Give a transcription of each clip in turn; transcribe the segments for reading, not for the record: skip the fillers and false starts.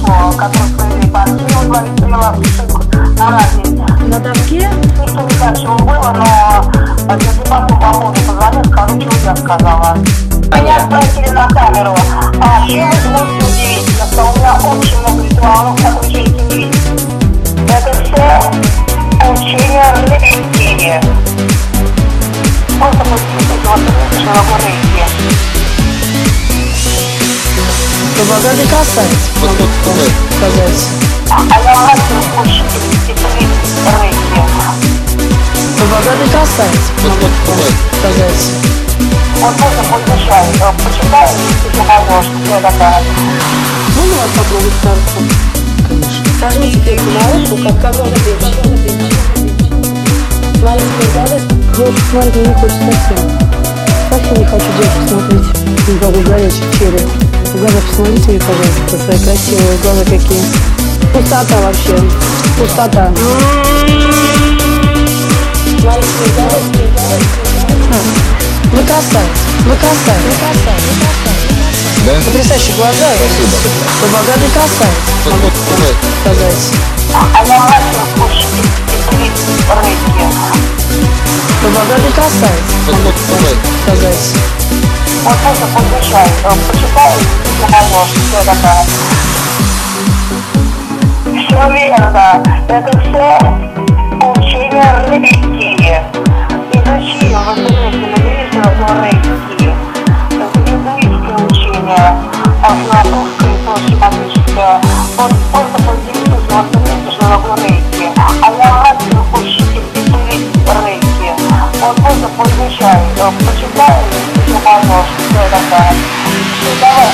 его, который своей партии, он говорит, привела на разнице. На доске? Никто не знает, чего было, но если потом по поводу позвонил, скажу, чего я сказала. Меня спросили на камеру, а чем вы можете удивиться, что у меня очень много ритуалов, как вы ничего не видите. Это все учение рейки. Просто посмотрите, вот это широко рейки. Богатый красавец, могу сказать. А я мастер очень рейки. Богатый красавец, могу сказать. Он просто подмешай, почитай, если поймешь, что я такая. Можно вас попробовать кажется? Конечно. Скажите теперь на руку, как можно петь. Смотрите, глаза. Девушка смотрит, мне не хочет совсем. Совсем не хочу девушку смотреть. Не могу горячий череп. В глаза посмотрите мне, пожалуйста, свои красивые глаза какие. Пустота вообще. Пустота. Смотрите, глаза. Вы красавец. Вы красавец. Вы красавец. Да? Потрясающие глаза. Спасибо. Вы богатый красавец. Могу сказать. А я мастер очень рейки. Вы богатый красавец. Могу сказать. Он просто подмешай, почитай, если поймешь, что я такая. Все верно, это все учение рейки. Изучи, вы смотрите на телевизоре рейки. Это индуистское учение, философское и прочее магическое. Вот просто поделитесь, вы смотрите, что такое рейки. А я мастер учитель рейки. Вот просто подмешай, почитай, если поймешь, что я такая. Давай.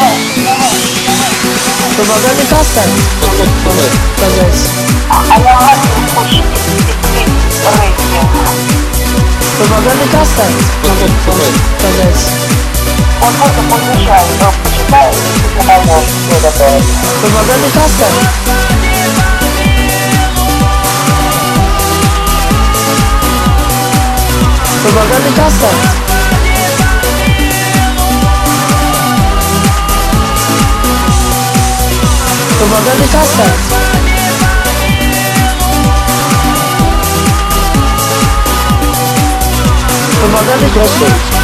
Вы богатый красавец. Могу сказать. А я мастер учитель рейки. Вы богатый красавец. Могу сказать. Он просто подмешай, почитай, если поймешь, что я такая. Вы богатый красавец. Вы богатый красавец. Вы богатый красавец. Вы богатый красавец.